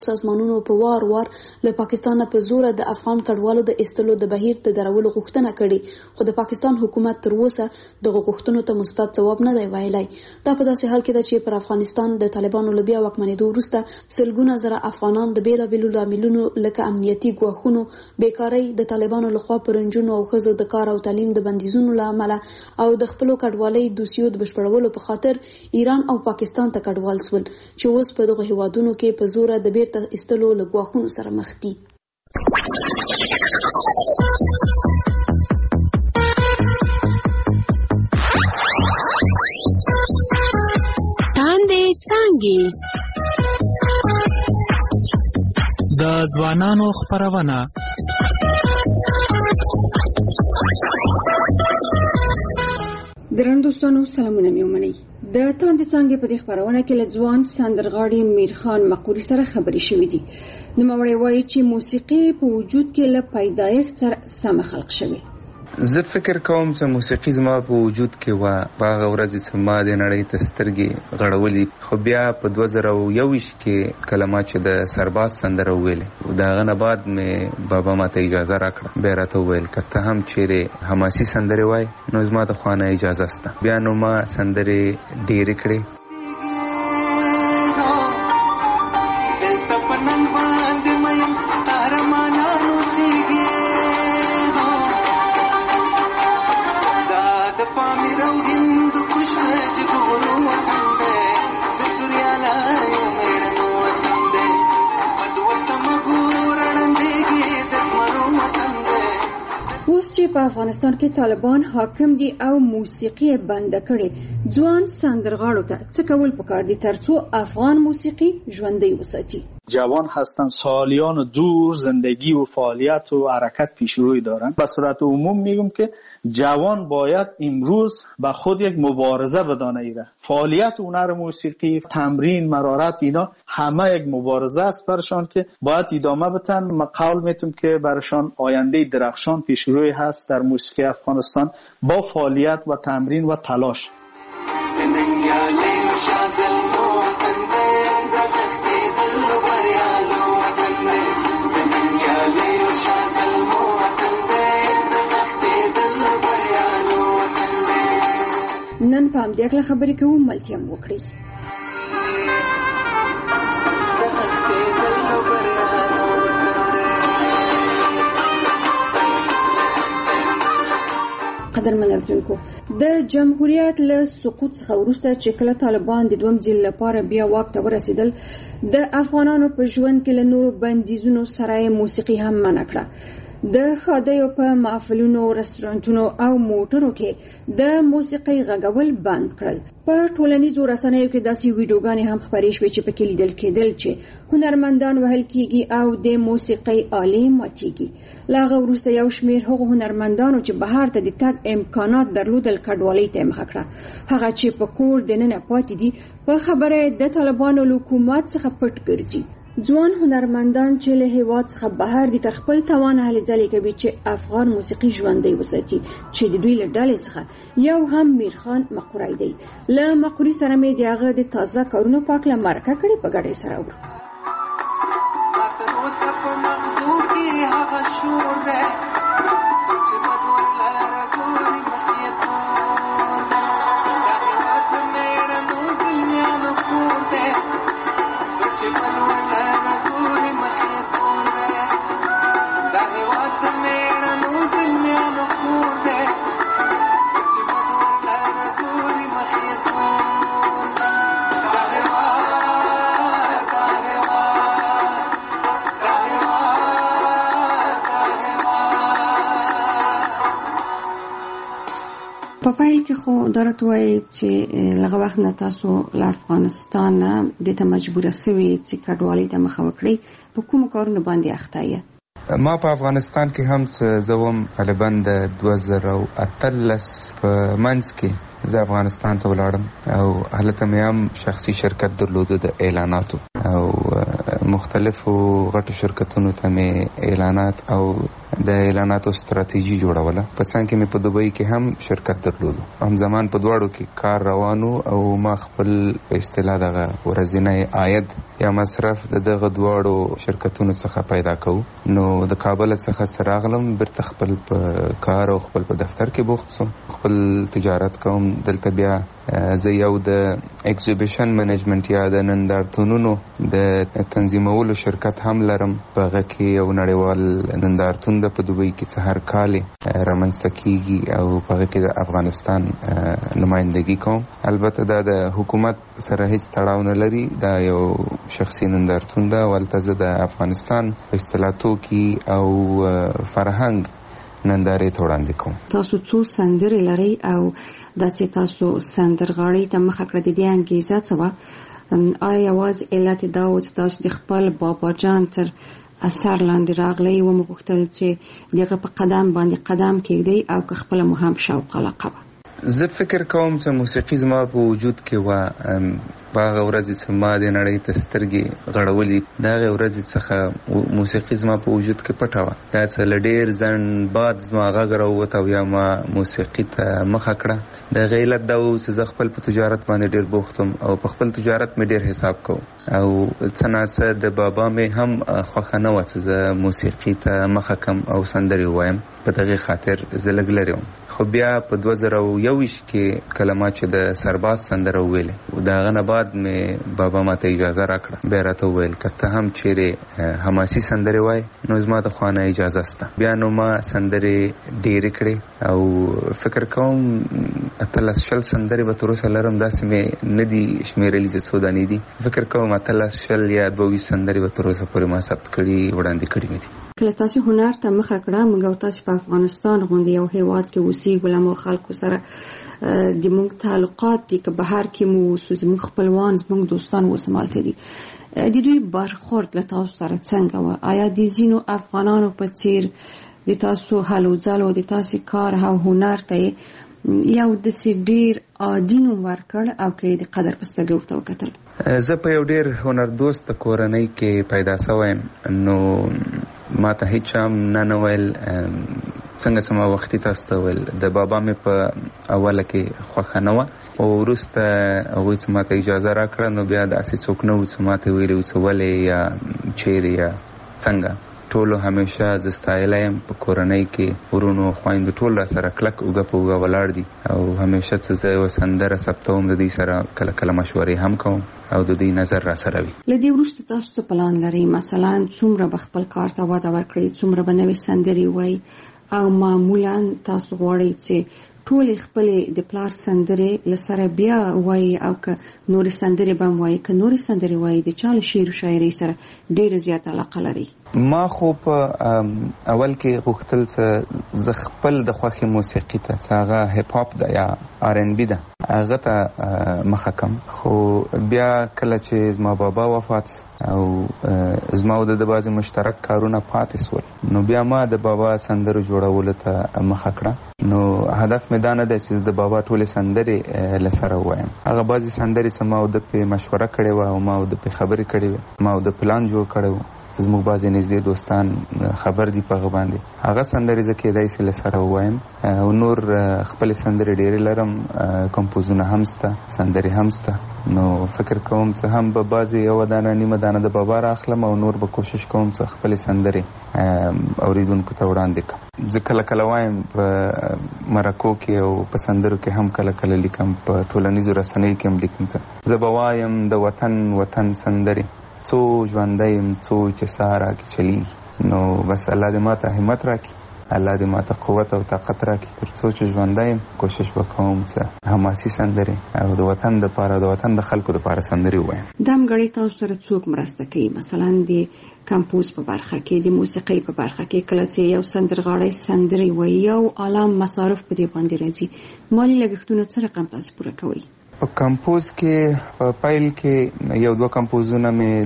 سازمانونو په وار له پاکستان په زور د افغان کډوالو د استلو د بهیر د درولو غوښتنه کړې، خو د پاکستان حکومت تر اوسه د غوښتنو ته مثبت ځواب نه دی ویلی. دا په داسې حال کې ده چې پر افغانستان د طالبانو له بیا واکمنېدو وروسته سلګونه زره افغانان د بیلابېلو لاملونو لکه امنیتي ګواښونو، بیکارۍ، د طالبانو لخوا پر نجونو او ښځو د کار او تعلیم د بندیزونو له امله او د خپلو کډوالۍ دوسیو د بشپړولو په خاطر ایران او پاکستان ته کډوال شول، چې اوس په دغه هیوادونو کې په زوره د بیرته استلو له ګواښونو سره مخ دي. تاندې څانګې د ځوانانو خپرونه. درنو دوستانو سلامونه مې ومنئ. د تاندې څانګې په دې خپرونه کې له ځوان سندرغاړي میرخان مقوري سره خبرې شوې دي. نوموړی وایي چې موسیقي په وجود کې له پیدایښت سره سم خلق شوې. زه فکر کوم چې موسیقي زما په وجود کې و په هغه ورځ چې ما د نړۍ ته سترګې غړولې، خو بیا په 2021 کې کله ما چې د سرباز سندره وویلې، د هغه نه بعد مې بابا ماته اجازه راکړه، بیا راته وویل که ته هم چیرې حماسي سندرې وای نو زما د خوا نه اجازه شته. بیا نو ما سندرې ډېرې کړې. اوس چې په افغانستان کې طالبان حاکم دي او موسیقي بند کړي، ځوان سندرغاړو ته څه کول پکار دي ترڅو افغان موسیقی ژوندۍ وساتي؟ جوان هستن، سالیان دور زندگی و فعالیت و حرکت پیشروی دارن. به صورت عموم میگم که جوان باید امروز به خود یک مبارزه بدانه ایره. فعالیت هنر موسیقی، تمرین، مرارت، اینا همه یک مبارزه است برشان که باید ادامه بدن. من قول میتونم که برشان آینده درخشان پیشروی هست در موسیقی افغانستان با فعالیت و تمرین و تلاش. نن په همدې اړه خبرې کوو، ملتیا مو وکړئ. قدرمن اوریدونکو، د جمهوریت له سقوط څخه وروسته چې کله طالبان د دویم ځل لپاره بیا واک ته ورسېدل، د افغانانو په ژوند کې له نورو بندیزونو سره موسیقي هم منع کړه. د ښادیو په محفلونو، رستورانتونو او موټرو کې د موسیقۍ غږول بند کړل. په ټولنیزو رسنیو کې داسې ویډیوګانې هم خپرې شوې چې پکې لیدل کېدل چې هنرمندان وهل کېږي او د موسیقۍ آلې ماتېږي. له هغه وروسته یو شمېر هغو هنرمندانو چې بهر ته د تګ امکانات درلودل کډوالۍ ته مخه کړه. هغه چې په کور دننه پاتې دي په خبره د طالبانو له حکومت څخه پټ ګرځي. ځوان هنرمندان چې له هېواد څخه بهر دي تر خپل توانه هلې ځلې کوي چې افغان موسیقي ژوندۍ وساتي، چې د دوی له ډلې څخه یو هم میرخان مقوري دی. له مقوري سره مې د هغه د تازه کارونو په هکله مرکه کړې، په ګډه سره اورو. په پایل کې خو درته وایي چې لږ وخت نه تاسو له افغانستان د ته مجبور شوي چې کډوالۍ ته مخه وکړئ، په کوم کارونه باندې اخته یې؟ ما په افغانستان کې هم زه وم غالبا د 2013 په منځ کې زه افغانستان ته ولاړم او هلته مې هم شخصي شرکت درلوده د اعلاناتو او مختلفو غټو شرکتونو ته مې اعلانات او د اعلاناتو ستراتیژي جوړوله. په څنګ کې مې په دوبۍ کې هم شرکت درلود. هم زمان په دواړو کې کار روانو او ما خپل په اصطلاح دغه ورځنی عاید یا مصرف دغه دواړو شرکتونو څخه پیدا کوو. نو د کابل څخه راغلم برته خپل په کار او خپل په دفتر کې بوخت سوم. خپل تجارت کوم. دلته بیا زه یو د ایگزیبیشن منیجمنت یا د نندارتونونو د تنظیمولو شرکت هم لرم. په هغه کې یو نړیوال نندارتون د په دوبۍ کې څه هر کال رامنځته کیږي او په هغه کې د افغانستان نمائندګي کوم. البته دا د حکومت سره هیڅ تړاو نه لري. دا یو شخصي نندارتون ده. ولته زه د افغانستان اصطلاح توکي او فرهنګ نندارې ته وړاندې کوم. تاسو څو سندرې لرئ او دا چې تاسو سندرغاړي ته مخه کړه د دې انګیزه څه وه؟ آیا یوازې علت دا و چې تاسو د خپل بابا جان تر اثر لاندې راغلی و مغوښتل چې دغه په قدم باندې قدم کېږدئ او که خپله مو هم شوق علاقه وه؟ زه فکر کوم چې موسیقي زما په وجود کې وه. په هغه ورځې چې ما د نړۍ ته سترګې غړولې د هغې ورځې څخه موسیقي زما په وجود کې پټه وه. دا څه له ډېر ځنډ بعد زما غږ راووت او یا ما موسیقي ته مخه کړه. د هغې علت دا و چې زه خپل په تجارت باندې ډېر بوخت وم او په خپل تجارت مې ډېر حساب کوم او څه ناڅه د بابا مې هم خوښه نه وه چې زه موسیقي ته مخه کم او سندرې ووایم. په دغې خاطر زه لږ لرې وم. خو بیا په 2021 کې کله ما چې د سرباز سندره وویلې د هغه نه بعد مې بابا ما ته اجازه راکړه. بیا راته وویل که ته هم چیرې حماسي سندرې وایې نو زما د خوا نه اجازه شته. بیا نو ما سندرې ډېرې کړې او فکر کوم 18 سندرې به تر اوسه لرم. داسې مې نه دي شمېرلي چې څو دانې دي. فکر کوم 18 یا 22 سندرې به تر اوسه پورې ما ثبت کړي وړاندې کړي مې دي. کله تاسو هنر ته مخه کړه موږ تاسو په افغانستان غونډې یو هیواد کې اوسېږو له خلکو سره د موږ تعلقات دي که بهر کې مو زموږ خپلوان زموږ دوستان وسمالته دي. د دوی برخورد له تاسو سره څنګه و؟ آیا د ځینو افغانانو په څیر د تاسو هلو ځلو د تاسو کار او هنر ته یو داسې ډېر عادي نوم ورکړ او که د قدر په سترګه ورته وکتل؟ زه په یو ډېر هنردوسته کورنۍ کې پیدا شوی یم. نو ما ته هیڅ هم نه ویل. څنګه چې ما وختي تاسو ته ویل د بابا مې په اوله کې خوښه نه وه او وروسته هغوی چې ما ته اجازه راکړه نو بیا داسې څوک نه و چې ما ته ویلي و چې ولې یا چیرې یا څنګه. ټولو همیشه زه ستایلی یم. په کورنۍ کې ورونو خویندو ټول را سره کلک اوږه په اوږه ولاړ دي او همیشه چې زه یوه سندره ثبتوم د دوی سره کله کله مشورې هم کوم او د دوی نظر را سره وي. له دې وروسته تاسو څه پلان لرئ؟ مثلا څومره به خپل کار ته وده ورکړئ؟ څومره به نوې سندرې وایي؟ او معمولا تاسو غواړئ چې ټولې خپلې د پلار سندرې له سره بیا وایي او که نورې سندرې به هم وایي؟ که نورې سندرې وایي د چا له شعر و شاعرۍ سره ډېره زیاته علاقه لرئ؟ ما خو په اول کې غوښتل چې زه خپل د خوښې موسیقي ته چې هغه هیپ هاپ ده یا R&B ده هغه ته مخه کم. خو بیا کله چې زما بابا وفات او زما او د بعضې مشترک کارونه پاتې سول نو بیا ما د بابا سندرو جوړولو ته مخه کړه. نو هدف مې دا نه دی چې د بابا ټولې سندرې له سره ووایم. هغه بعضې سندرې چې ما او د پې مشوره کړې وه او ما او د پې خبرې کړې وې ما او د پلان جوړ کړی و زموږ بعضې نږدې دوستان خبر دي په هغه باندې هغه سندرې زه کېدای شي له سره ووایم. او نور خپلې سندرې ډېرې لرم. کمپوزونه هم شته سندرې هم شته. نو فکر کوم چې هم به بعضې یوه دانه نیمه دانه د بابا راخلم او نور به کوشش کوم چې خپلې سندرې اوریدونکو ته وړاندې کړم. زه کله کله وایم په مرکو کې او په سندرو کې هم کله کله لیکم. په ټولنیزو رسنیو کې هم لیکم چې زه به وایم د وطن سندرې څو ژوندی یم څو چې ساه راکې چلیږي. نو بس الله دې ما ته همت راکړي. الله دې ما ته قوت او طاقت راکړي تر څو چې ژوندی یم کوشش به کوم چې حماسي سندرې او د وطن دپاره د وطن د خلکو دپاره سندرې ووایم. دا همګړی تاسو سره څوک مرسته کوي؟ مثلا د کمپوز په برخه کې د موسیقۍ په برخه کې کله چې یو سندرغاړی سندرې وایي یو عالم مصارف په دې باندې راځي مالي لګښتونه څه رقم تاسو پوره کوئ؟ په کمپوز کې په پیل کې یو دوه کمپوزونه مې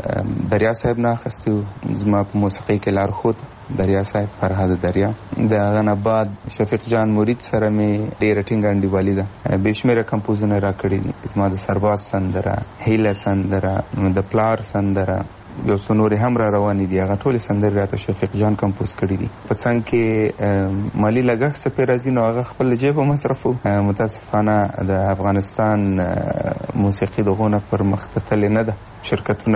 د دریا صاحب نه اخیستي وو. زما په موسیقۍ کې لارښود دریا صاحب فرهاد دریا. د هغه نه بعد شفیق جان مرید سره مې ډېره ټینګه انډیوالي ده. بې شمېره کمپوزونه را کړي دي. زما د سرباز سندره، هیله سندره، د پلار سندره، یو څو نورې هم را روانې دي. هغه ټولې سندرې راته شفیق جان کمپوز کړي دي. په څنګ کې مالي لګښت څه پرې راځي نو هغه خپل جیب مصرفو. متاسفانه د افغانستان موسیقي دغونه پر مخ تللې نه ده. شرکتونه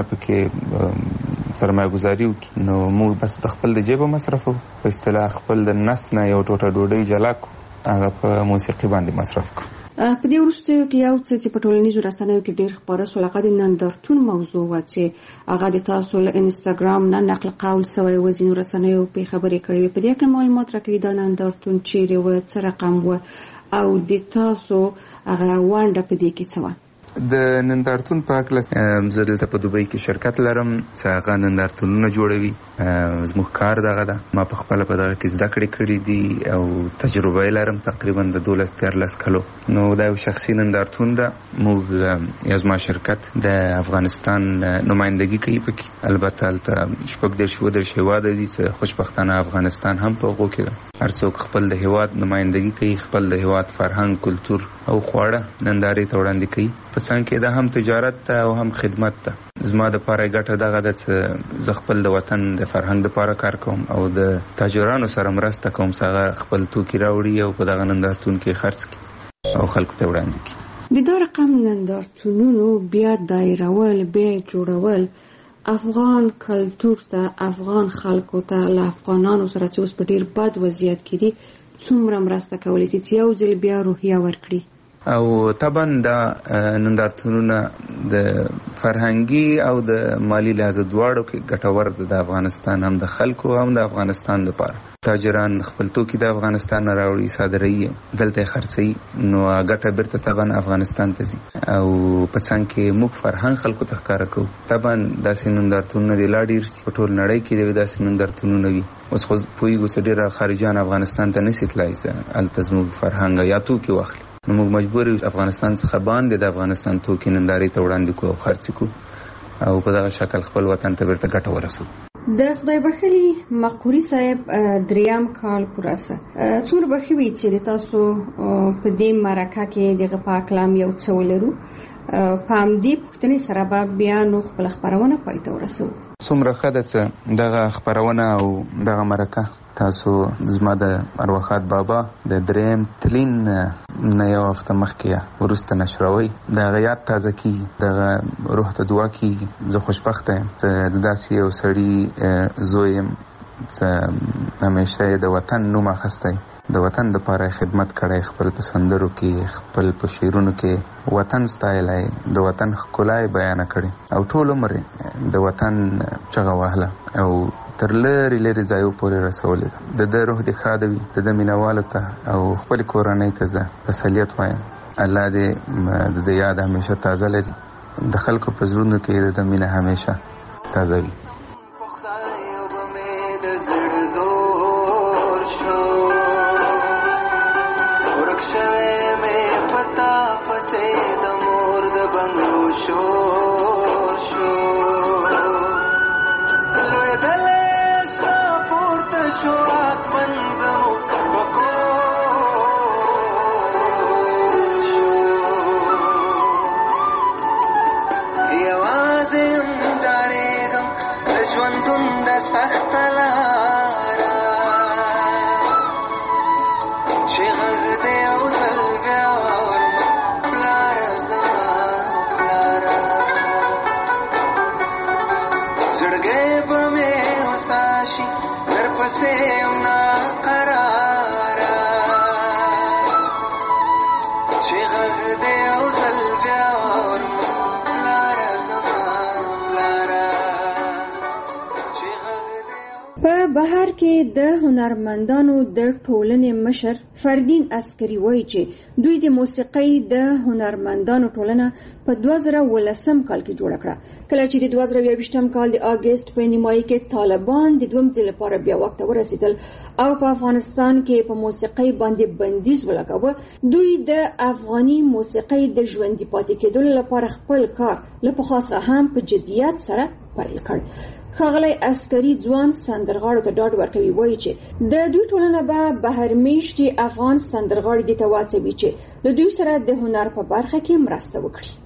پکې سرمایه گذاري وکړي نو موږ بس د خپل د جیب مصرفو. په اصطلاح خپل د نس نه یو ټوټه ډوډۍ جلا کو هغه په موسیقي باندې مصرف کو. په دې وروستیو کې یو څه چې په ټولنیزو رسنیو کې ډېر خپاره شول هغه د نندارتون موضوع وه چې هغه د تاسو له انسټاګرام نه نقل قول سوی و. ځینو رسنیو پرې خبرې کړې وې. په دې کې معلومات راکوي دا نندارتون چیرې و، څه رقم و او د تاسو هغه ونډه په دې کې څه وه؟ د نندارتون په هکله زه دلته په دوبۍ کې شرکت لرم چې هغه نندارتونونه جوړوي. زموږ کار دغه ده. ما په خپله په دغه کې زده کړې کړې دي او تجربه یې لرم تقریبا د 12-13 کلو. نو دا یو شخصي نندارتون ده. موږ یا زما شرکت د افغانستان نمایندګي کوي پکې. البته هلته 14 هېواد دي چې خوشبختانه افغانستان هم په هغو کې ده. هر څوک خپل د هېواد نمایندګي کوي، خپل د هېواد فرهنګ، کلتور او خواړه نندارې ته وړاندې کوي. په څنګ کې دا هم تجارت ته او هم خدمت ته. زما د پاره ګټه دغه ده چې زه خپل د وطن د فرهنګ د پاره کار کوم او د تاجرانو سره مرسته کوم چې هغه خپل توکي راوړي او په دغه نندارتون کې خرڅ کړي او خلکو ته وړاندې کړي. د دا رقم نندارتونونو بیا دایرول، بیا جوړول افغان کلتور ته، افغان خلکو ته، له افغانانو سره چې اوس په ډېر بد وضعیت کې دي څومره مرسته کولی شي چې یو ځل بیا روحیه ورکړي؟ او طبعا دا نندارتونونه د فرهنګي او د مالی لحاظ دواړو کې ګټور دي د افغانستان هم د خلکو هم د افغانستان لپاره. تاجران خپل توکي د افغانستان نه راوړي، صادروي، دلته خرڅوي، نو ګټه بیرته طبعا افغانستان ته ځي او په څنګ کې موږ فرهنګ خلکو ته ښکاره کوو. طبعا داسې نندارتونونه دي لا ډېر سي، په ټول نړۍ کې دي داسې نندارتونونه وي. اوس خو پوهېږو چې ډېره خارجیان افغانستان ته نشي تللی چې هلته زموږ فرهنګ یا توکي واخلي. نو موږ مجبور یو افغانستان څخه باندې د افغانستان توکي نندارې ته وړاندې کړو او خرڅ کړو او په دغه شکل خپل وطن ته بیرته ګټه ورسوو. د خدای بخښلي مقوري صاحب 3 کال پوره څه څومره به ښه وي چې د تاسو په دې مرکه کې دغه په اکلام یو څه ولرو. په همدې پوښتنې سره به بیا نو خپله خپرونه پای ته ورسوو. څومره ښه ده چې دغه خپرونه او دغه مرکه تاسو زما د ارواښاد بابا د 3 تلین نه یو هفته مخکې وروسته نشروئ. دغه یاد تازه کېږي، دغه روح ته دعا کېږي. زه خوشبخته یم چې داسې یو سړي زوی یم چې همیشه یې د وطن نوم اخیستی، د وطن دپاره خدمت کړی، خپل په سندرو کې، خپل په شعرونو کې وطن ستایلی، د وطن ښکلا یې بیانه کړې او ټول عمر د وطن چغه وهله او تر لرې لرې ځایو پورې رسولې ده. د ده روح دې ښاده وي، د ده مینهوالو ته او خپلې کورنۍ ته زه تسلیت وایم. الله دې د ده یاد همیشه تازه لري، د خلکو په زړونو کې د ده مینه همیشه تازه وي. بهر کې د هنرمندانو د ټولنې مشر فردین عسکري وایي چې دوی د موسیقۍ د هنرمندانو ټولنه په 2013 کال کې جوړه کړه. کله چې د 2022 کال د اگست په نیمایي کې طالبان د دویم ځل لپاره بیا واک ته ورسېدل او په افغانستان کې په موسیقۍ باندې بندیز ولګاوه، دوی د افغاني موسیقۍ د ژوندي پاتې کېدو لپاره خپل کار له پخوا څخه هم په جدیت سره پیل کړ. ښاغلی عسکري ځوان سندرغاړو ته ډاډ ورکوي، وایي چې د دوی ټولنه به بهرمیشتي افغان سندرغاړي دې ته واچوي چې د دوی سره د هنر په برخه کې مرسته وکړي.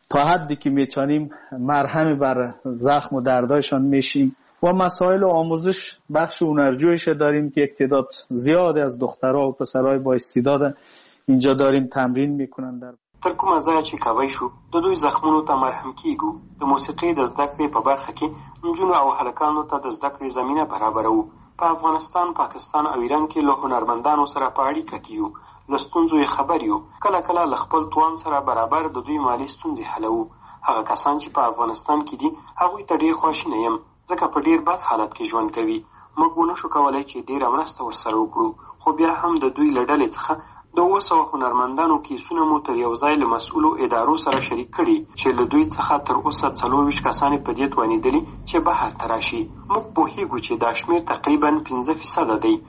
تا حدی که میتونیم مرهم بر زخم و دردایشان میشیم و مسائل آموزش بخش هنرجویش داریم که تعداد زیادی از دخترها و پسرای با استعداد اینجا داریم تمرین میکنن. در تر کومه ځای چې کوي شو د دوی زخمونو ته مرهم کیږو. د موسیقۍ د زده کړې په برخه کې نجونو او هلکانو ته د زده کړې زمینه برابرو. په افغانستان، پاکستان او ایران کې له هنرمندانو سره په اړیکه کې یو، له ستونزو یې خبر یو. کله کله له خپل توان سره برابر د دوی مالي ستونزې حلوو. هغه کسان چې په افغانستان کې دي هغوی ته ډېر خواشینی یم، ځکه په ډېر بد حالت کې ژوند کوي. موږ ونشو کولی چې ډېره مرسته ورسره وکړو، خو بیا هم د دوی له ډلې څخه د 200 هنرمندانو کیسونه مو تر یو ځای له مسؤلو ادارو سره شریک کړي چې له دوی څخه تر اوسه 24 کسانې په دې توانېدلي چې بهر ته راشي. موږ پوهیږو چې دا شمېر تقریبا 15% دی.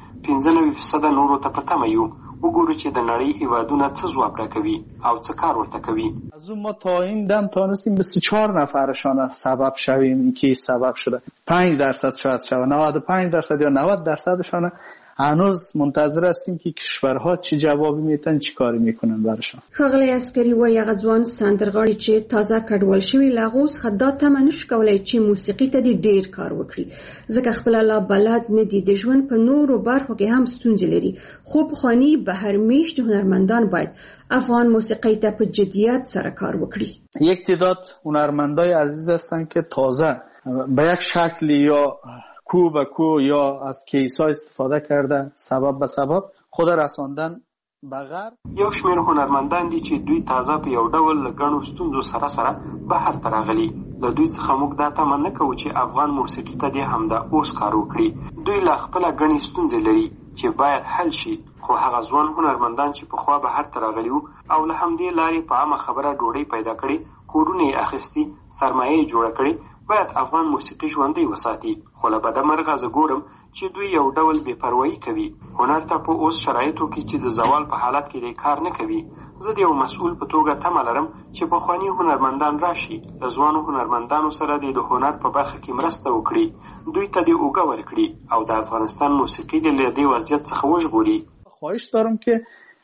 95% نورو ته په تمه یو. وګورو چې د نړۍ هیوادونه څه ځواب راکوي او څه کار ورته کوي. از اون ما تا این دم تانستیم 24 نفرشان سبب شویم که سبب شده. 5% شاید شود، 95% یا 90%شان هنوز منتظر هستیم که کشورها چه جوابی میتن، چی کاری میکنن برشان. ښاغلی عسکري وایي هغه ځوان سندرغاړي چې تازه کډوال شوي له هغو څخه دا تمه نشو کولی چې موسیقي ته دې ډېر کار وکړي، ځکه خپله لا بلد نه دي. د ژوند په نورو برخو کې هم ستونزې لري، خو پخواني بهرمیشت هنرمندان باید افغان موسیقی ته په جدیت سره کار وکړي. یک تعداد هنرمندای عزیز هستن که تازه به یک شکل یا کو به کو یا از کیسا استفاده کرده سبب به سبب خود رساندن به غرب. یو شمېر هنرمندان دي چې دوی تازه په یو ډول له ګڼو ستونزو سره سره بهر ته راغلي. له دوی څخه موږ دا تمه نه کوو چې افغان موسیقي ته دې همدا اوس کار وکړي. دوی لا خپله ګڼې ستونزې لري چې باید حل شي، خو هغه ځوان هنرمندان چې پخوا بهر ته راغلي وو او له همدې لارې په عامه خبره ډوډۍ پیدا کړې، کورونه یې اخیستي، سرمایه یې جوړه کړې، باید افغان موسیقي ژوندۍ وساتي. خو له بده مرغه زه ګورم چې دوی یو ډول بې پروایي کوي. هنر ته په اوس شرایطو کې چې د زوال په حالت کې دی کار نه کوي. زه د یو مسؤل په توګه تمه لرم چې پخواني هنرمندان راشي، د ځوانو هنرمندانو سره د هنر په برخه کې مرسته وکړي، دوی ته دې اوږه ورکړي او د افغانستان موسیقي دې له دې وضعیت څخه وژغوري. خواهش دارم که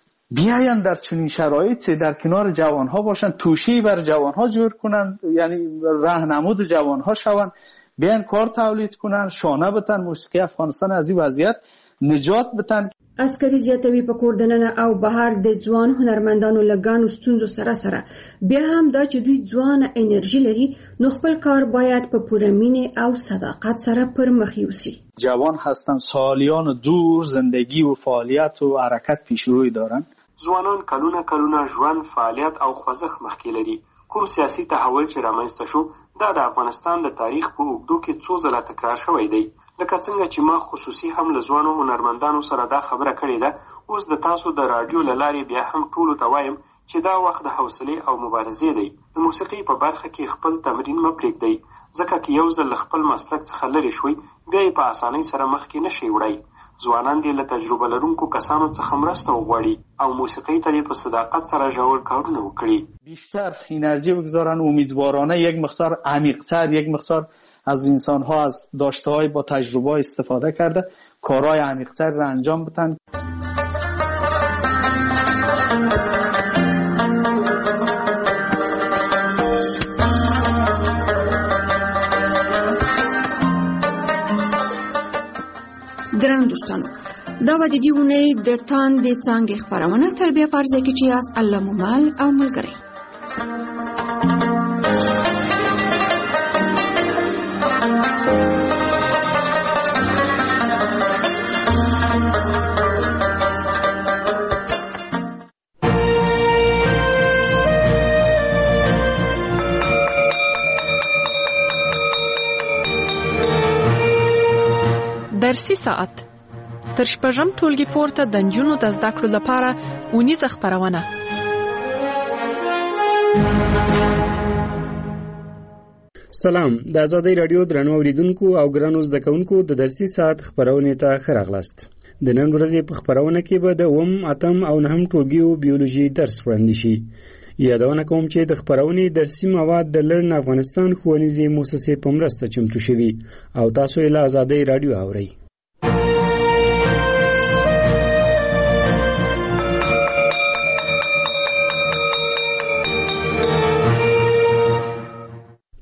بیاین در چنین شرایطی در کنار جوانها باشن، توشی بر جوانها جور کنن، یعنی راهنمود جوانها شون، بیاین کار تولید کنن، شانه بتن، موسیقی افغانستان از این وضعیت نجات بتن. عسکري زیاتوي په کور دننه او بهر د ځوان هنرمندانو له ګڼو ستونزو سره سره بیا هم دا چې دوی ځوانه انرژي لري، نو خپل کار باید په پوره مینې او صداقت سره پر مخ یوسي. جوان هستن، سالیان دور زندگی و فعالیت و حرکت پیش روی دارن. ځوانان کلونه ژوند، فعالیت او خوځښت مخکې لري. کوم سیاسي تحول چې رامنځته شو دا د افغانستان د تاریخ په اوږدو کې څو ځله تکرار شوی دی. لکه څنګه چې ما خصوصي هم له ځوانو هنرمندانو سره دا خبره کړې ده، اوس د تاسو د راډیو له لارې بیا هم ټولو ته وایم چې دا وخت د حوصلې او مبارزې دی. د موسیقۍ په برخه کې خپل تمرین مه پرېږدئ، ځکه که یو ځل له خپل مسلک څخه لرې شوئ بیا یې په اسانۍ سره مخکې نشئ وړی. ځوانان دې له تجربه لرونکو کسانو څخه مرسته وغواړي او موسیقۍ ته دې په صداقت سره ژور کارونه وکړي. بیشتر انرژی بگذارن، امیدوارانه یک مقدار عمیق‌تر، یک مقدار از انسان‌ها از داشته‌های با تجربه استفاده کرده کارهای عمیق‌تر را انجام بدن. درنو دوستانو، دا به د دې اونۍ د تاندې څانګې خپرونه تر بیا په ځای کې چې یاست الله مو مل او ملګری. درسي ساعت تر شپږم ټولګي پورته د نجونو د زده کړو لپاره اونیزه خپرونه. سلام، د آزادۍ رادیو درنو اوریدونکو او ګرانو زده کوونکو د درسي ساعت خپرونې ته ښه راغلاست. د نن ورځې په خپرونه کې به د 8 او 9 ټولګیو بیولوژي درس وړاندې شي. یادونه کوم چې د خپرونې درسي مواد د لرن افغانستان ښوونیزې مؤسسې په مرسته چمتو شوي او تاسو یې له آزادۍ رادیو اورئ.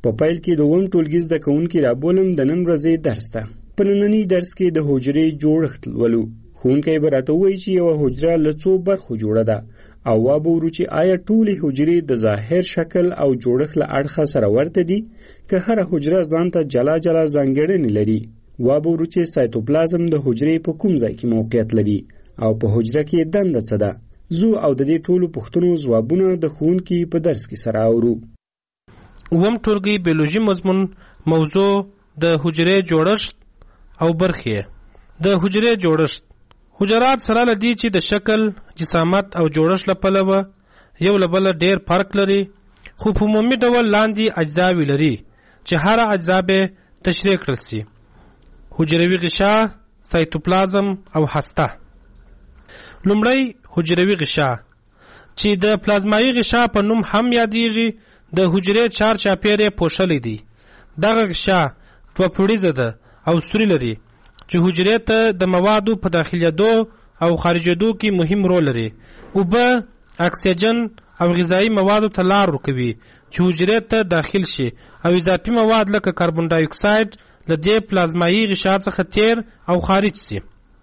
په پیل کې د اووم ټولګي زده کوونکي رابولم د نن ورځې درس ته. په ننني درس کې د حجرې جوړښت ولولو. ښوونکی به راته ووایي چې یوه حجره له څو برخو جوړه ده او وابه ورو چې آیا ټولې حجرې د ظاهر شکل او جوړښت له اړخه سره ورته دي که هره حجره ځان ته جلا جلا ځانګړنې لري. وابه ورو چې سایتوپلازم د حجرې په کوم ځای کې موقعیت لري او په حجره کې دنده څه ده. زو او د دې ټولو پوښتنو ځوابونه د ښوونکي په درس کې سره اورو. اووم ټولګي بیولوژي مضمون موضوع د حجرې جوړښت او برخې. د حجرې جوړښت حجرات سره لدی چې د شکل، جسامت او جوړښت له پلوه یو له بله ډېر فرق لري، خو په عمومي ډول لاندې اجزاوې لري چې هره اجزا به تشریح کړل سي: حجروي غشا، سایتوپلازم او هسته. لومړی حجروي غشا چې د پلازمایي غشا په نوم هم یادیږي د حجرې چار چاپیرې پوښلې دي. دغه غشا دوه پوړیزه ده او سوري لري چې حجرې ته د موادو په داخلېدو او خارجېدو کې مهم رول لري. اوبه، اکسیجن او غذایي موادو ته لار ورکوي چې حجرې ته داخل شي او اضافي مواد لکه کاربن ډای اکساید له دې پلازمایي غشا څخه تیر او خارج شي.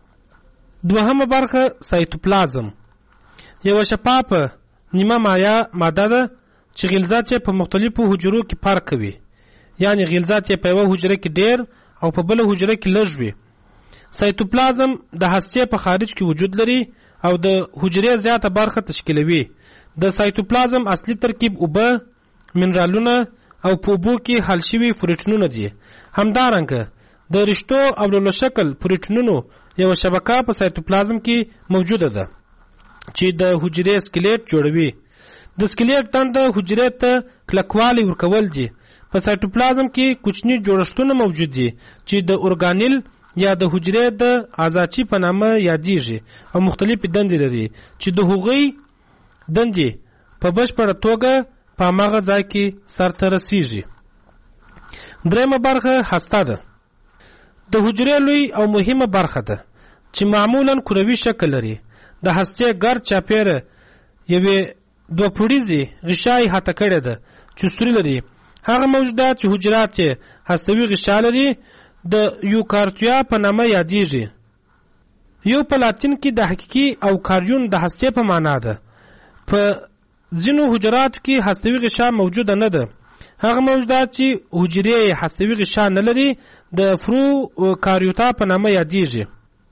دوهمه برخه سایتوپلازم یوه شفافه نیمه مایع ماده ده چې غلظت یې په مختلفو حجرو کې فرق کوي، یعنی غلظت یې په یوه حجره کې ډیر او په بله حجره کې لږ وي. سایتوپلازم د هستې په خارج کې وجود لري او د حجرې زیاته برخه تشکیلوي. د سایتوپلازم اصلي ترکیب اوبه، منرالونه او په اوبو کې حل شوي پروټینونه دي. همدارنګه د رشتو او لولو شکل پروټینونو یوه شبکه په سایتوپلازم کې موجوده ده چې د حجرې سکلیټ جوړوي. د سکلیټ دنده حجرې ته کلکوالی ورکول دي. په سایتوپلازم کې کوچني جوړښتونه موجود دي چې د اورګانیل یا د حجرې د اعضاچي په نامه یادیږي او مختلفې دندې لري چې د هغوی دندې په بشپړه توګه په هماغه ځای کې سرته رسیږي. درېیمه برخه هسته ده. د حجرې لوی او مهمه برخه ده چې معمولا کروي شکل لري. د هستې ګرد چاپیره یوې دوه پوړیزې غشای هته کړې ده چې سوري لري. هغه موجودات چې حجرات یې هستوي غشا لري د یوکارتیا په نامه یادیږي. یو په لاتین کې د حقیقي او کاریون د هستې په معنا ده. په ځینو حجراتو کې هستوي غشا موجوده نه ده. هغه موجودات چې حجرې هستوي غشا نه لري د فرو کاریوتا په نامه یادیږي.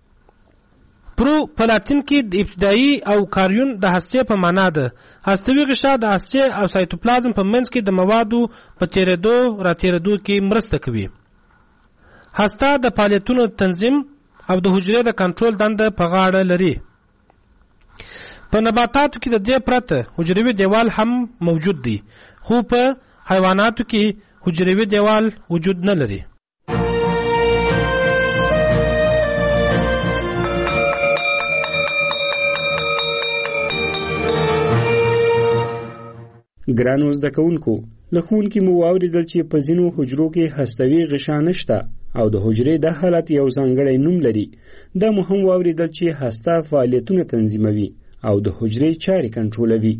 پرو په لاتین کې د ابتدایي او کاریون د هستې په معنا ده. هستوي غشا د هستې او سایتوپلازم په منځ کې د موادو په تیرېدو راتیرېدو کې مرسته کوي. هسته د فعالیتونو تنظیم او د حجرې د کنټرول دنده په غاړه لري. په نباتاتو کې د دې پرته حجروي دیوال هم موجود دی، خو په حیواناتو کې حجروي دیوال وجود نه لري. ګرانو زده کوونکو، له ښوونکي مو واورېدل چې په ځینو حجرو کې هستوي غشا نشته او د حجرې د حالت یو ځانګړی نوم لري. دا مو هم واورېدل چې هسته فعالیتونه تنظیموي او د حجرې چارې کنټرولوي.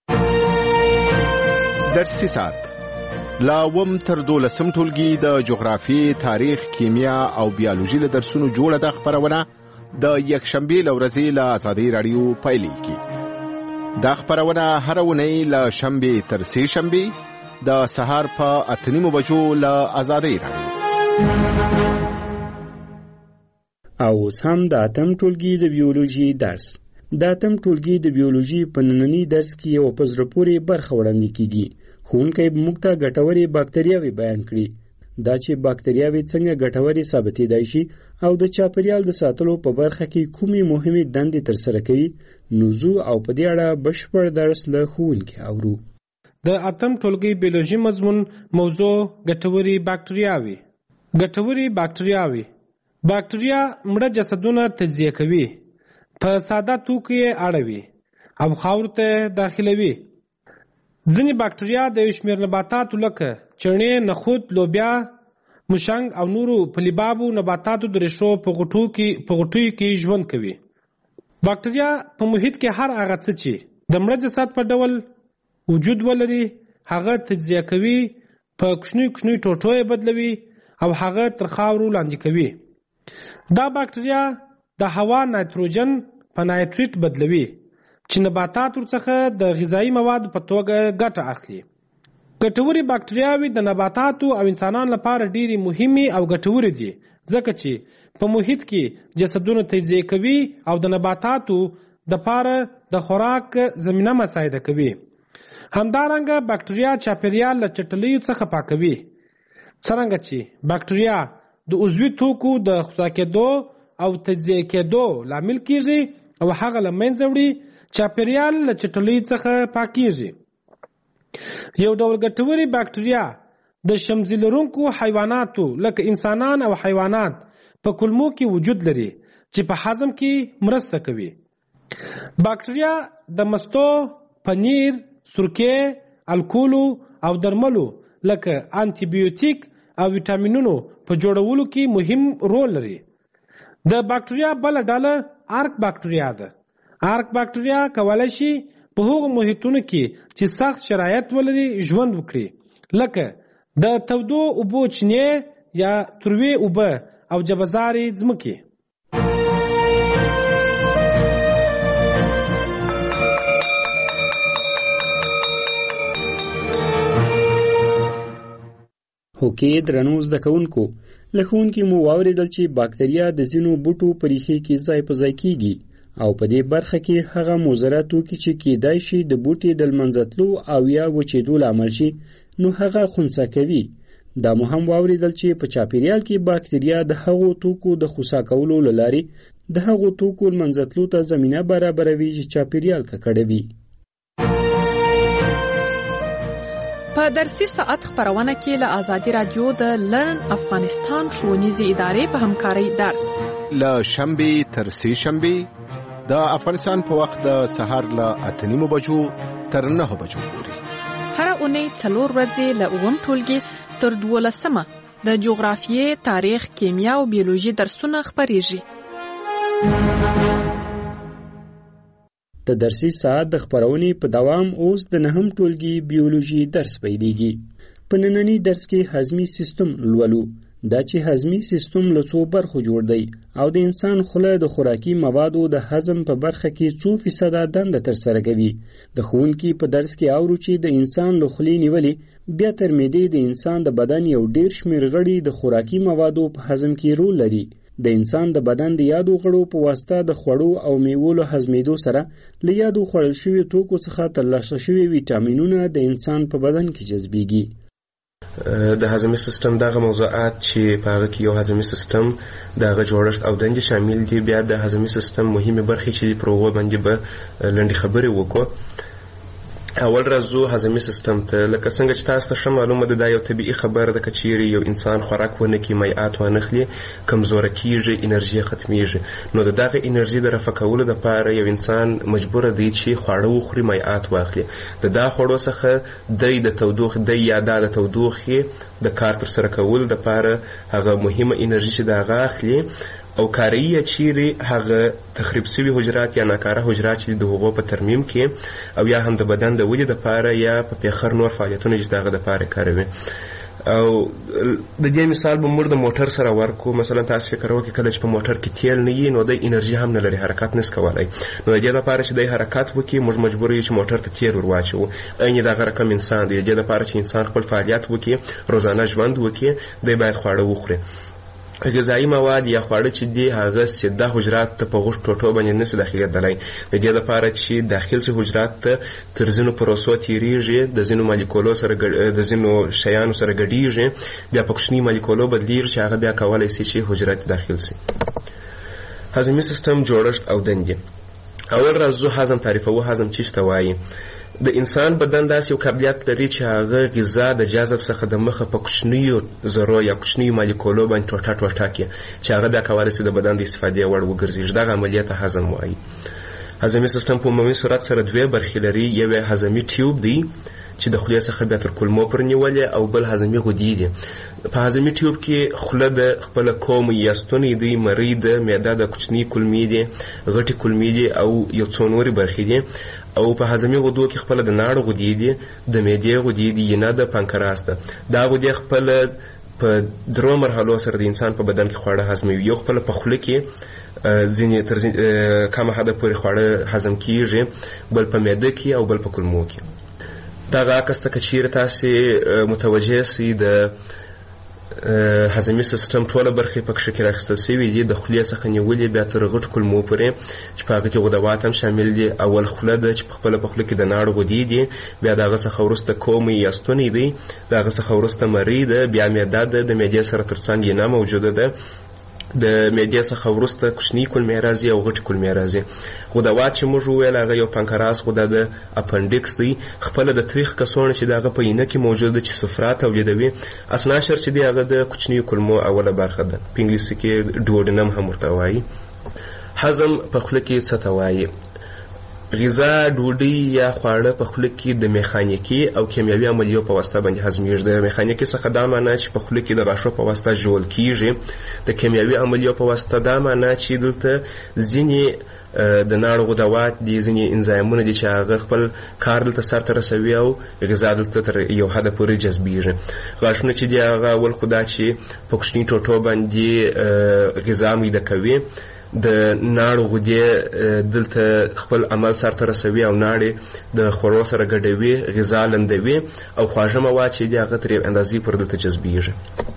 درسي ساعت لا اووم تر 12 ټولګي د جغرافیې، تاریخ، کیمیا او بیولوژي له درسونو جوړه ده خپرونه د یکشنبې له ورځې له ازادۍ راډیو پیلېږي. دا خپرونه هره اونۍ له شنبې تر سې شنبې د سهار په 8:30 بجو له ازادۍ راډیو. او اوس هم د اتم ټولګي د بیولوژي درس. د اتم ټولګي د بیولوژي په ننني درس کې یو په زړه پورې برخه وړاندې کیږي. ښوونکی به موږ ته ګټورې باکتریاوې بیان کړي. دا چې باکتریاوې څنګه ګټورې ثابتېدای شي او د چاپیریال د ساتلو په برخه کې کومې مهمې دندې ترسره کوي، نوزو او په دې اړه بشپړ درس له ښوونکي اورو. د اتم ټولګي بیولوژي مضمون موضوع ګټورې باکتریاوې. ګټورې باکتریاوې باکتریا مړه جسدونه تجزیه کوي، په ساده توکو یې اړوي او خاورو ته داخلوي. ځینې باکتریا د یو شمېر نباتاتو لکه چڼې، نخود، لوبیا، مشنګ او نورو پلیبابو نباتاتو د ریښو په غوټیو کې ژوند کوي. باکتریا په محیط کې هر هغه څه چې د مړه جسد په ډول وجود ولري هغه تجزیه کوي، په کوچني ټوټو یې بدلوي او هغه تر خاورو لاندې کوي. دا باکټریا د هوا نایتروجن په نایتریت بدلوي چې نباتات ورڅخه د غذایی موادو په توګه ګټه اخلي. ګټورې باکټریاوې د نباتاتو او انسانانو لپاره ډېرې مهمې او ګټورې دي ځکه چې په محیط کې جسدونه تجزیه کوي او د نباتاتو دپاره د خوراک زمینه مساعده کوي. همدارنګه باکټریا چاپیریال له چټلیو څخه پاکوي. څرنګه چې باکټریا د عضوي توکو د خصا کېدو او تجزیه کېدو لامل کیږي او هغه له منځه وړي، چاپیریال له چټلیو څخه پاکیږي. یو ډول ګټوري باکټریا د شمزي لرونکو حیواناتو لکه انسانان او حیوانات په کولمو کې وجود لري چې په هضم کې مرسته کوي. باکټریا د مستو، پنیر، سرکې، الکولو او درملو لکه انټي بیوټیک او ویټامینونو په جوړولو کې مهم رول لري. د باکټریا بل ډله آرک باکټریا ده. آرک باکټریا کولای شي په هغو محیطونو کې چې سخت شرایط ولري ژوند وکړي، لکه د تودو اوبو چینې یا تروې اوبه او جبهزارې ځمکې. هوکې درنو زده کوونکو، له ښوونکي مو واورېدل چې باکتریا د ځینو بوټو په ریښې کې ځای په ځای کیږي او په دې برخه کې هغه مضره توکي چې کیدای شي د بوټي د لمنځتلو او یا وچېدو لامل شي نو هغه خنثی کوي. دا مو هم واورېدل چې په چاپیریال کې باکتریا د هغو توکو د خنثی کولو له لارې د هغو توکو لمنځتلو ته زمینه برابروي چې چاپیریال ککړوي. په درسي ساعت خبرونه کې له آزادي رادیو د لرن افغانستان ښوونیزې ادارې په همکارۍ درس له شنبې تر سې شنبې د افغانستان په وخت د سهار له 8:30 بجو تر 9 بجو پورې هر اونۍ 4 ورځې له 9 ټولګي تر 12 د جغرافیې، تاریخ، کیمیا او بیولوژي درسونه خبرېږي. د درسي ساعت د خبرونې په دوام اوس د 9 ټولګي بیولوژي درس پیلېږي. په ننني درس کې هضمي سیستم لولو. دا چې هضمي سیستم له څو برخو جوړ دی او د انسان خوله د خوراکي موادو د هضم په برخه کې 2% دنده ترسره کوي. د ښوونکي په درس کې اورو چې د انسان له خولې نیولې بیا تر معدې د انسان د بدن یو ډیر شمېر غړي د خوراکي موادو په هضم کې رول لري. د انسان د بدن د یادو غړو په واسطه د خوړو او میوو له هضمېدو سره له یادو خوړل شوي توکو څخه ترلاسه شوي ویټامینونه د انسان په بدن کې جذبېږي. د هضمي سیستم دغه موضوعات چې په هغه کې یو هضمي سیستم دغه جوړښت او دندې شامل دي. بیا د هضمي سیستم مهمه برخې چې پر هغو باندې به لنډې خبرې وکړو. اول راځو هضمي سیستم ته. لکه څنګه چې تاسو ته ښه معلومه ده، دا یو طبیعي خبره ده که چیرې یو انسان خوراک ونه کړي، مایعات وانخلي، کمزوره کیږي، انرژي ختمیږي. نو د دغه انرژي د رفع کولو دپاره یو انسان مجبوره دی چې خواړه وخوري، مایعات واخلي. د دا خوړو څخه دی د تودوخې یا د تودوخې د کار ترسره کولو دپاره هغه مهمه انرژي چې د هغه اخلي او کاریه چیرې هغه تخریب شوي حجرات یا ناکاره حجرات چې د هغو په ترمیم کې او یا هم د بدن د ودې دپاره یا په پېخر نور فعالیتونه چې د هغه دپاره کاروي. او د دې مثال به موږ د موټر سره ورکو. مثلا تاسو فکر وکړئ کله چې په موټر کې تیل نه وي نو د انرژي هم نه لري، حرکت نس کولی. نو د دې لپاره چې د حرکت وکړي موږ مجبور یو چې موټر ته تیل ور واچوو. عین دغه رقم انسان دی. د دې لپاره چې انسان خپل فعالیت وکړي، روزانه ژوند وکړي، دی باید خواړه وخوري. غذایی مواد یا خواړه چې دي هغه سیده حجرات ته په غوښ ټوټو باندې نشي داخلېدلی. د دې لپاره چې داخل شي حجرات ته تر ځینو پروسو تېرېږي، د ځینو مالیکولو سره د ځینو شیانو سره ګډېږي، بیا په کوچني مالیکولو بدلېږي چې هغه بیا کولی شي چې حجرات داخل شي. هضمي سیستم جوړښت او دندې. اول راځو هضم تعریفوو. هضم څه ته وایي؟ د انسان بدن داسې یو قابلیت لري چې هغه غذا د جذب څخه د مخه په کوچنیو ذرو یا کوچنیو مالیکولو باندې ټوټه ټوټه کړي چې هغه بیا کولی شي د بدن د استفادې وړ وګرځېږي. دغه عملیه ته هضم وایي. هضمي سیستم په عمومي صورت سره دوې برخې لري. یو یې هضمي ټیوب دی چې د خولې څخه بیا تر کولمو پر نیولې او بل هضمي غدې دي. په هضمي ټیوب کې خوله د خپله کوم یا ستونی دی، مرۍ ده، معده د کوچني کولمې دي، غټې کولمې دي او یو څو نورې برخې دي. او په هضمي غدو کې خپله د ناړو غدې دي، د معدې غدې دي، ینه د پانکراس ده. دا غدې خپله په 3 مرحلو سره د انسان په بدن کې خواړه هضموي. یو خپله په خوله کې ځینې تر کمه حده پورې خواړه هضم کیږي، بل په معده کې او بل په کولمو کې. دغه عکس ته که چیرې تاسې متوجه سئ د هضمي سیستم ټوله برخې په کښې کې راخیستل سوي دي، د خولې څخه نیولې بیا تر غټ کولمو پورې چې په هغه کې غدوات هم شامل دي. اول خوله ده چې په خپله په خوله کې د ناړو غدې دي، بیا د هغه څخه وروسته کومې یا ستونی دی، د هغه څخه وروسته مرۍ ده، بیا معده ده، د معدې سره تر څنګ ینه موجوده ده، د معدې څخه وروسته کوچني کولمې راځي او غټې کولمې راځي. غدوات چې موږ وویل هغه یو پانکراس غده ده، اپنډکس دی، خپله د تریخ کڅوړه چې د هغه په ینه کې موجوده ده چې صفرا تولیدوي. اسناشر چې دی هغه د کوچنیو کولمو اوله برخه ده، په انګلیسي کې ډوډینم هم ورته وایي. هضم په خوله کې څه ته وایي؟ غذا، ډوډۍ یا خواړه په خوله کې د میخانیکي او کیمیاوي عملیو په واسطه باندې هضمېږي. د میخانیکي څخه دا معنا چې په خوله کې د غاښو په واسطه ژول کیږي، د کیمیاوي عملیو په واسطه دا معنا چې دلته ځینې د ناړو غدوات دي، ځینې انزایمونه دي چې هغه خپل کار دلته سرته رسوي او غذا دلته تر یو حده پورې جذبېږي. غاښونه چې دي هغه اول خو دا چې په کوچني ټوټو باندې غذا میده کوي، د ناړو غدې دلته خپل عمل سرته رسوي او ناړې د خوړو سره ګډوي، غذا لندوي او خواږه مواد چې دي هغه تر یو اندازې پورې دلته جذبېږي.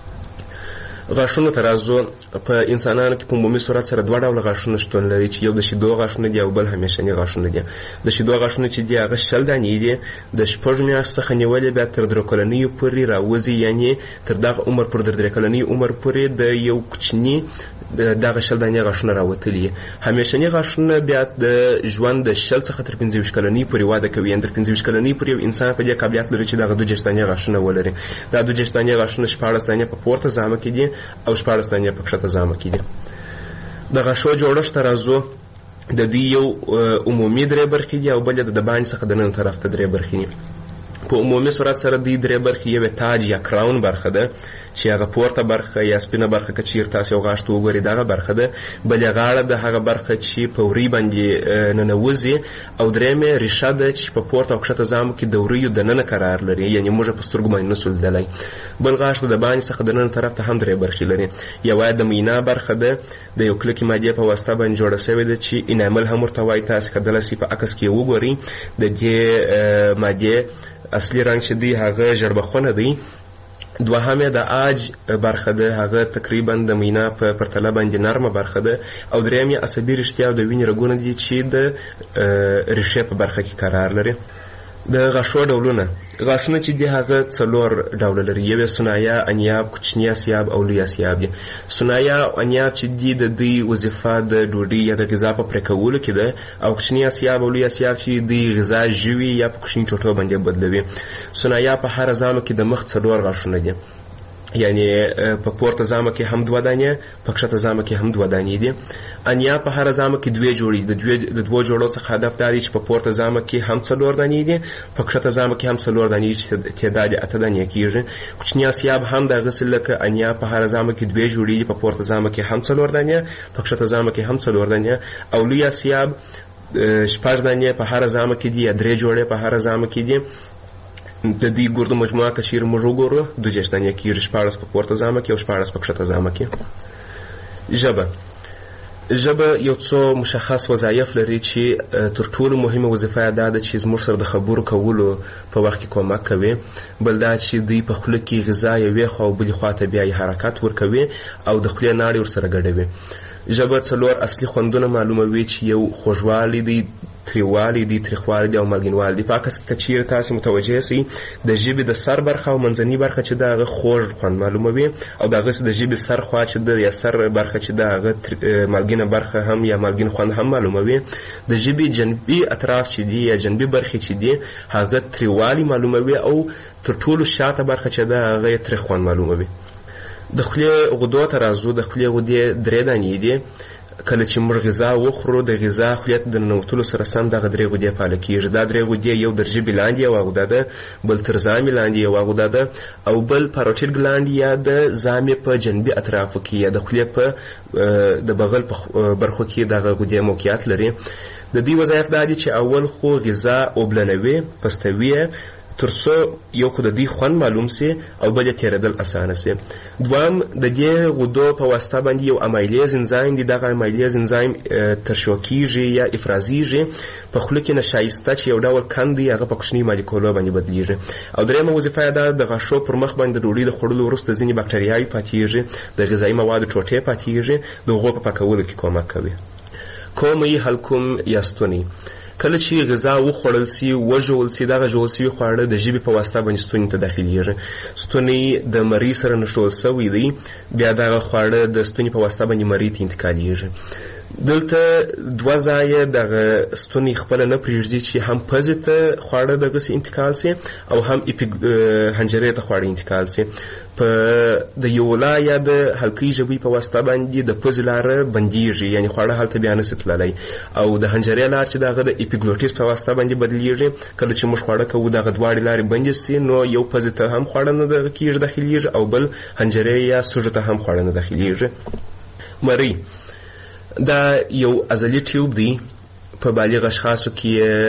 غاښونو ته راځو. په انسانانو کې په عمومي صورت سره 2 ډوله غاښونه شتون لري چې یو د شیدو غاښونه دي او بل همیشني غاښونه دي. د شیدو غاښونه چې دي هغه 60 دانې دي، د 6 میاشتو څخه نیولې بیا تر 3 کلنیو پورې راوځي، یعنې تر دغه عمر پورې، تر 3 کلنۍ عمر پورې د یو کوچني دغه 60 دانې غاښونه راوتلي. همیشني غاښونه بیا د ژوند د 60 څخه تر 25 کلنۍ پورې واده کوي، یعنې تر 25 کلنۍ پورې یو انسان په دې قابلیت لري چې دغه 2 دانې غاښونه ولري. دا 2 دانې غاښونه 14 دانې په پورته زامه کې دي او 14 دانې په کښته زامه کې دي. د غاښو جوړښت ته راځو. د دې یو عمومي 3 برخې دي او بل د باندې څخه د نن طرف ته 3 برخې دي. په عمومي صورت سره دې 3 برخې یو تاج یا کراون برخه ده چې هغه پورته برخه یا سپینه برخه که چیرې تاسې یو غاښ ته وګورئ دغه برخه ده، بلې غاړه د هغه برخه چې په وري باندې ننوځي، او درېیمې ریښه ده چې په پورته او کښته زامو کې د وریو دننه قرار لري، یعنې موږ په سترګو باندې نسو لیدلی. بل غاښ د باندې څخه د نن طرف ته هم 3 برخې لري. یوه د مینا برخه ده، د یو کلکې مادې په واسطه باندې جوړه شوې ده چې انامل هم ورته وایي. تاسې کدلی سئ په عکس کې وګورئ د دې مادې اصلي رنګ چې دی هغه ژړبخونه دی. دوهمه د آج برخه ده، هغه تقریبا د مینا په پرتله باندې نرمه برخه ده. او درېیمې عصبي رشتیا او د وینې رګونه دي چې د ریښې په برخه کې قرار لري. د غاښو ډولونه. غاښونه چې دي هغه 4 ډوله لري. یو ثنایا، انیاب، کوچني اسیاب او لوی اسیاب دي. ثنایا او انیاب چې دي د دوی وظیفه د ډوډۍ یا د غذا په پرې کولو کې ده، او کوچني اسیاب او لوی اسیاب چې د غذا ژوي یا په کوچني ټوټو باندې بدلوي. ثنایا په هر زامو کې د مخ 4 غاښونه دي، یعنی په پورته زامه کې هم 2 دانې، په کښته زامه کې هم 2 دانې دي. انیا په هر زامه کې 2 جوړې دي. د 2 جوړو څخه هدف دا دی چې په پورته زامه کې هم 4 دانې دي، په کښته زامه کې هم 4 دانې چې تعداد 8 دانې کېږي. کوچني اسیاب هم دغه څه لکه انیا په هر زامه کې 2 جوړې دي، په پورته زامه کې هم 4 دانې، په کښته زامه کې هم 4 دانې. او لوی اسیاب 6 دانې په هر زامه کې دي یا 3 جوړې په هر زامه کې دي. د دې ګردو مجموعه که چیرې موږ وګورو 2 دانې کېږي، 14 په پورته زامه کې او 14 په کښته زامه کې. ژبه یو څو مشخص وظایف لري چې تر ټولو مهمه وظیفه دا ده چې زموږ سره د خبرو کولو په وخت کې کومک کوي. بل دا چې دوی په خوله کې غذا یوې خوا او بلې خوا ته بیا حرکت ورکوي او د خولې ناړې ورسره ګډوي. ژبه 4 اصلي خوندونه معلوموي چې یو خوږوالی دی، تریوالی دی، تریخوالی دی او مالګینوالی دی. په عکس کې چیرې تاسې متوجه سئ د ژبې د سر برخه او منځنۍ برخه چې د هغه خوږ خوند معلوموي، او د هغسې د ژبې سر خوا چې د یا سر برخه چې د هغه مالګینه برخه هم یا مالګین خوند هم معلوموي. د ژبې جنبي اطراف چې دي یا جنبي برخې چې دي هغه تریوالی معلوموي، او تر ټولو شاته برخه چې د هغه تریخ خوند معلوموي. د خولې غدو ته راځو. د خولې غدې 3 دانې دي. کله چې موږ غذا وخورو د غذا خلیت د ننوتلو سره سم دغه درې غدې فعاله کېږي. دا درې غدې یو در ژبې لاندې یوه غده ده، بل تر زامې لاندې یوه غده ده، او بل پاروټیډ ګلاند یا د زامې په جنبي اطرافو کې یا د خولې په د بغل په برخو کې دغه غدې موقعیت لري. د دې وظایف دا دي چې اول خو غذا اوبلنوي، پستوي، تر څو یو خو د دې خوند معلوم سي او بل یې تېرېدل اسانه سي. دوام د دې غدو په واسطه باندې یو امایلیز انزایم دی. دغه امایلیز انزایم ترشح کېږي یا افرازیږي په خوله کې نشایسته چې یو ډول کند دی، هغه په کوچني مالیکولو باندې بدلیږي. او درېیمه وظیفه یې دا د غاښو پر مخ باندې د ډوډۍ د خوړلو وروسته ځینې بکټریاوې پاتېږي، د غذایي موادو ټوټې پاتېږي، د هغو په پاکولو کې کومک کوي. کومې حلقوم یا ستونی کله چې غذا وخوړل سي وژول سي، دغه ژول سوي خواړه د ژبې په واسطه باندې ستوني ته داخلېږي. ستونی د مرۍ سره نښلول سوی دی، بیا دغه خواړه د ستوني په واسطه باندې مرۍ ته انتقالېږي. دلته دوه ځایه دغه ستونی خپله نه پرېږدي چې هم پزې ته خواړه دغسې انتقال سي او هم حنجرې ته خواړه انتقال سي. په د یولا یا د حلقې ژبې په واسطه باندې د پزې لاره بندېږي، یعنې خواړه هلته بیا نسي تللی، او د حنجرې لار چې دغه د اپیګلوټیس په واسطه باندې بدلیږي. کله چې موږ خواړه کوو دغه دواړې لارې بندې سي، نو یو پزې ته هم خواړه نه داخلېږي او بل حنجرې یا سوژه ته هم خواړه نه داخلېږي. مرۍ دا یو عضلي ټیوب دی، په بالغ اشخاصو کې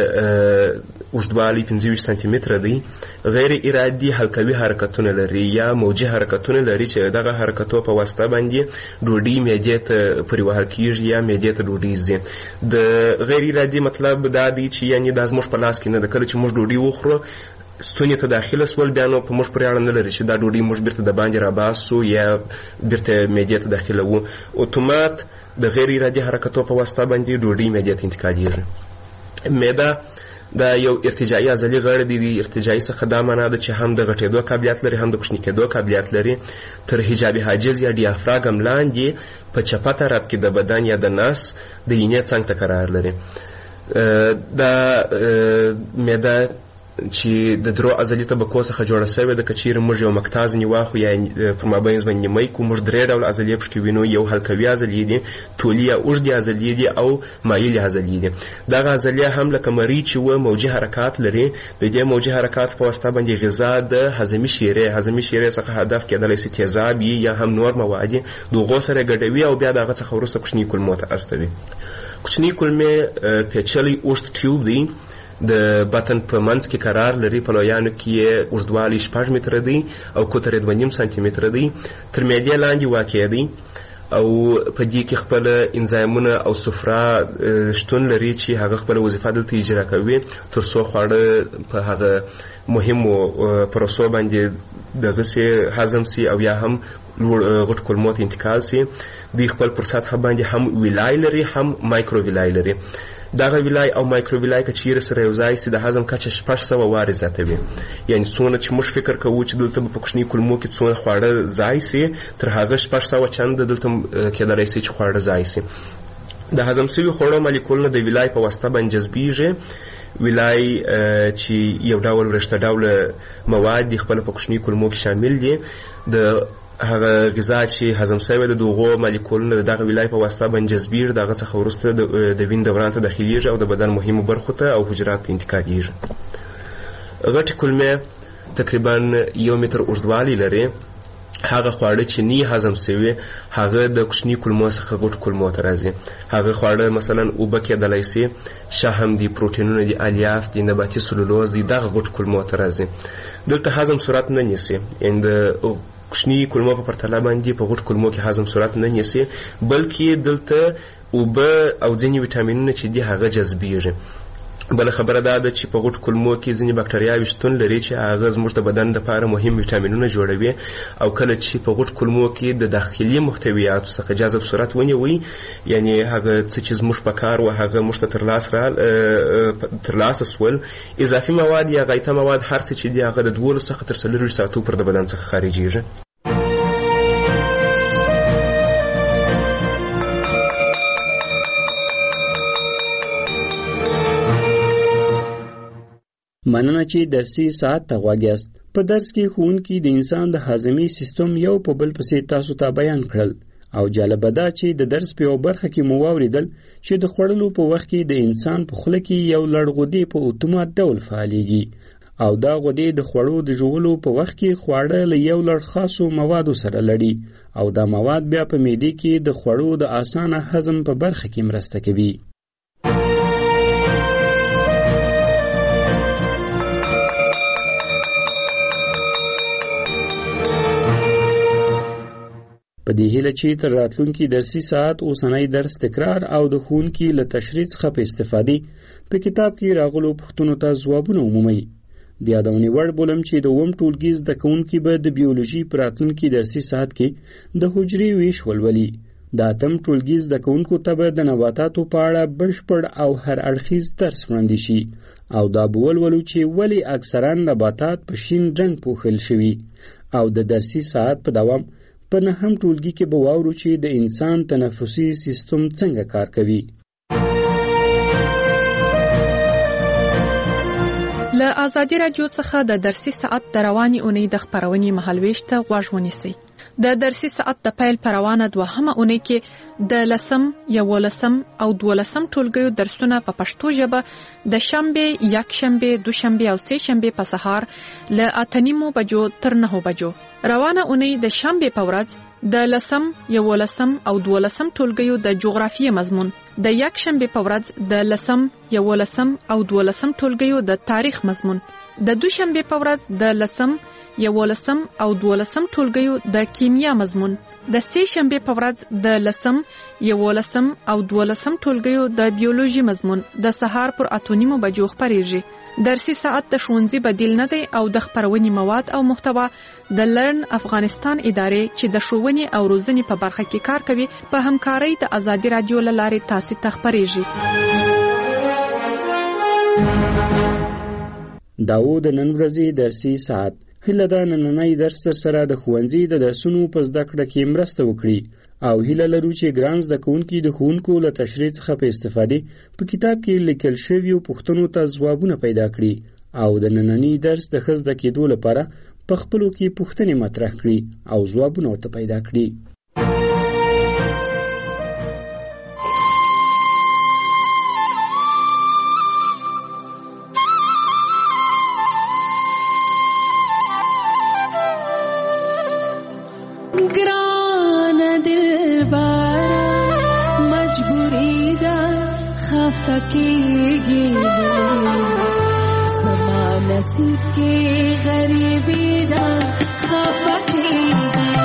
اوږدوالی 25 سانتي متره دی. غیر ارادي حلقوي حرکتونه لري یا موجي حرکتونه لري چې دغه حرکتو په واسطه باندې ډوډۍ معدې ته پورې وهل کېږي یا معدې ته ډوډۍ ځي. د غیر ارادي مطلب دا دی چې یعنې دا زموږ په لاس کې نه ده. کله چې موږ ډوډۍ وخورو ستوني ته داخله سول، بیا نو په موږ پورې اړه نه لري چې دا ډوډۍ موږ بیرته د باندې راباسو یا بیرته معدې ته داخله وو. اتومات د غیر ارادي حرکتو په واسطه باندې ډوډۍ معدې ته انتقالېږي. معده دا یو ارتجاعي عضلي غړی دی. ارتجاعي څخه دا معنا ده چې هم د غټېدو قابلیت لري، هم د کوچني کېدو قابلیت لري. تر حجاب حاجز یا ډیافراګم لاندې په چپه طرف کې د بدن یا د نس د اینې څنګ ته قرار لري. دا معده چې د درو عضلي طبقو څخه جوړه سوې ده. که چیرې موږ یو مکتاز واخلو یا پر مابینځ باندې نیمۍ کړو، موږ درې ډول عضلې پکې وینو. یو حلقوي عضلې دي، طولي یا اوږدې عضلې دي او مایلې عضلې دي. دغه عضلې هم لکه مرۍ چې وه موجي حرکات لري. د دې موجي حرکات په واسطه باندې غذا د هضمي شیرې څخه هدف کېدلی سي تیزاب یا هم نور مواد د هغو سره ګډوي او بیا د هغه څخه وروسته کوچني کولمو ته استوي. کوچني کولمې پیچلی اوږد ټیوب دی، د بطن په منځ کې قرار لري. په لویانو کې یې اوږدوالی 6 متره دی او قطر یې 2.5 سانتي متره دی. تر معدې لاندې واقع دی او په دې کې خپل انزایمونه او صفرا شتون لري چې هغه خپل وظیفه دلته اجرا کوي تر څو خواړه په هغه مهمو پروسو باندې دغسې هضم سي او یا هم غټ کولمو ته انتقال سي. دوی خپل پر سطحه باندې هم ویلای لري، هم مایکرو ویلای لري. دغه ویلای او مایکرو ویلای که چیرې سره یو ځای سي د هضم کچه 600 وارې زیاتوي. یعنې څونه چې موږ فکر کوو چې دلته به په کوچني کولمو کې څونه خواړه ځای سي، تر هغه 600 چنده دلته کېدلی سي چې خواړه ځای سي. د هضم سوي خوړو مالیکولونه د ویلای په واسطه باندې جذبیږي. ویلای چې یو ډول ورشته ډوله مواد دي خپله په کوچني کولمو کې شامل دي. د هغه غذا چې هضم سوی د دغو مالیکولونه د دغه ویلای په واسطه باندې جذبیږي، د هغه څخه وروسته د وین دوران ته داخلیږي او د بدن مهمو برخو ته او حجراتو ته انتقالېږي. غټې کولمې تقریبا 1 متر اوږدوالی لري. هغه خواړه چې نه هضم سوي هغه د کوچني کولمو څخه غټ کولمو ته راځي. هغه خواړه مثلا اوبه کېدلی سي، شحم دي، پروټینونه دي، الیاف دي، نباتي سلولوز دي، دغه غټ کولمو ته راځي. دلته هضم صورت نه نیسي، یعنې د کوچني کولمو په پرتله باندې په غټ کولمو کې هضم صورت نه نیسي، بلکې دلته اوبه او ځینې ویټامینونه چې دي هغه جذبیږي. بله خبره دا ده چې په غټ کولمو کې ځینې بکټریاوې شتون لري چې هغه زموږ د بدن دپاره مهم ویټامینونه جوړوي، او کله چې په غټ کولمو کې د داخلي محتویاتو څخه جذب صورت ونیوي، یعنې هغه څه چې زموږ په کار و هغه موږ ته ترلاسه سول، اضافي مواد یا غایطه مواد هر څه چې دي هغه د 12 څخه تر 24 ساعتو پر د بدن څخه خارجیږي. مننه چې درسي ساعت ته غوږ یاست. په درس کې ښوونکي د انسان د هاضمي سیستم یو په بل پسې تاسو ته بیان کړل او جالبه ده چې د درس په یو برخه کې مو واوریدل چې د خوړلو په وخت کې د انسان په خوله کې یو لړغودی په اتومات ډول فعالیږي او دا غدې د خوړو د ژوولو په وخت کې خواړه له یو لړ خاصو موادو سره لړي او دا مواد بیا په معدې کې د خوړو د اسانه هضم په برخه کې مرسته کوي. په دې هیله چې تر راتلونکي درسي ساعت اوسنی درس تکرار او د ښوونکي له تشریح څخه په استفادې په کتاب کې راغلو پوښتنو ته ځوابونه ومومئ. د یادونې وړ بولم چې د اووم ټولګي زده کوونکي به د بیولوژي په راتلونکي درسي ساعت کې د حجرې ویش ولولي. د اتم ټولګي زده کوونکو ته به د نباتاتو په اړه بشپړ او هر اړخیز درس وړاندې شي او دا به ولولو چې ولې اکثرا نباتات په شین رنګ پوښل شوي او د درسي ساعت په دوام په نهم ټولګي کې به واورو چې د انسان تنفسي سیستم څنګه کار کوي. له آزادي رادیو څخه د درسي ساعت د رواني اونۍ د خپرونې مهالويش ته غوږ ونیسئ. د درسي ساعت د پیل پر روانه دوهمه اونۍ کې د 10 11 او 12 ټولګیو درسونه په پښتو ژبه د شنبه، یکشنبه، دوشنبه او سه شنبه په سهار له 8:30 بجو تر 9 بجو. روانه اونۍ د شنبه په ورځ د 10 11 او 12 ټولګیو د جغرافیې مضمون، د یکشنبه په ورځ د 10 11 او 12 ټولګیو د تاریخ مضمون، د دوشنبه په ورځ د 10 11 او 12 ټولګیو د کیمیا مضمون، د سه شنبه په ورځ د 10 11 او 12 ټولګیو د بیولوژي مضمون د سهار پر 8:30 بجو خپریږي. درسي ساعت د ښوونځي بدیل نه دی او د خپرونې مواد او محتوا د لرن افغانستان ادارې چې د ښوونې او روزنې په برخه کې کار کوي په همکارۍ د آزادي رادیو له لارې تاسو ته خپریږي. داو د نن ورځې درسي ساعت هیله ده نننی درس سره د ښوونځي د درسونو په زده کړه کې مرسته وکړي او هیله لرو چې ګران زده کوونکي د ښوونکو له تشریح څخه په استفادې په کتاب کې لیکل شویو پوښتنو ته ځوابونه پیدا کړي او د نننی درس د ښه زده کېدو لپاره په خپلو کې پوښتنې مطرح کړي او ځوابونه ورته پیدا کړي. सकेगी समा नसीब के गरीबी दा खफा